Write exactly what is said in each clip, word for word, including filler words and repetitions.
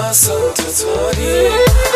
اصلا تو تاری.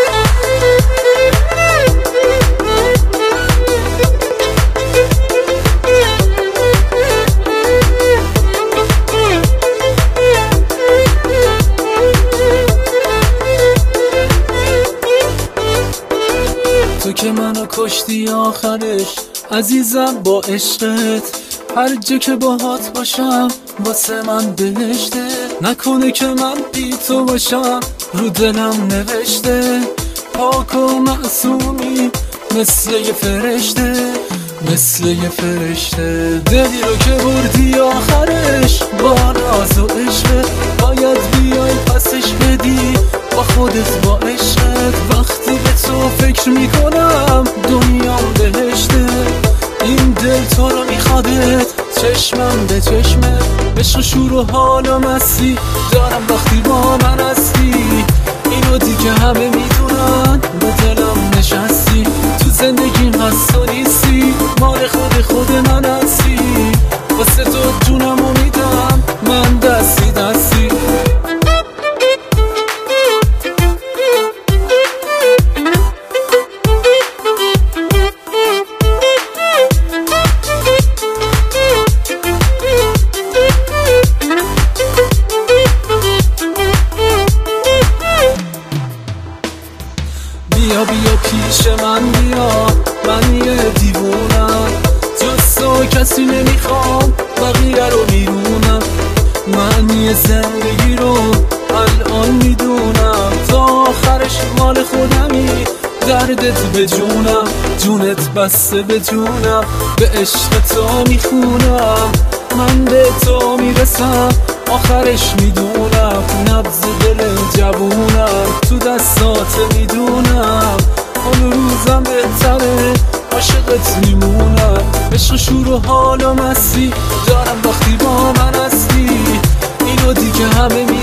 تو که منو کشتی آخرش عزیزم با عشقت، هر جا که باهات باشم واسه من بهشته. نکنه که من بی تو باشم رو دلم نوشته، پاک و معصومی مثل یه فرشته، مثل یه فرشته. دلی رو که بردی آخرش با ناز و عشقت، باید بیای پسش بدی با خودت با عشقت. وقتی به تو فکر میکنم دنیام بهشته، این دل تو رو میخوادت چشمم به چشمت. عشق شور و حال و مستی دارم وقتی با من هستی، اینو دیگه همه میدونن به دلم نشستی. تو زندگیم هست و نیستی، مال خود خود من هستی. واسه تو جونمو میدم من دستی دستی. بیا بیا پیش من بیا، من یه دیوونم، جز تو کسی نمیخوام بقیه رو میرونم. من یه زندگی رو الان میدونم، تا آخرش مال خودمی. دردت به جونم، جونت بسته به جونم، به عشق تو میخونم. من به تو میرسم آخرش میدونم، نبض دل جوونم تو دستات میدونم. اون روزم بهتره عاشقت میمونم. عشق شور و حال و مستی دارم وقتی با من هستی، اینو دیگه همه می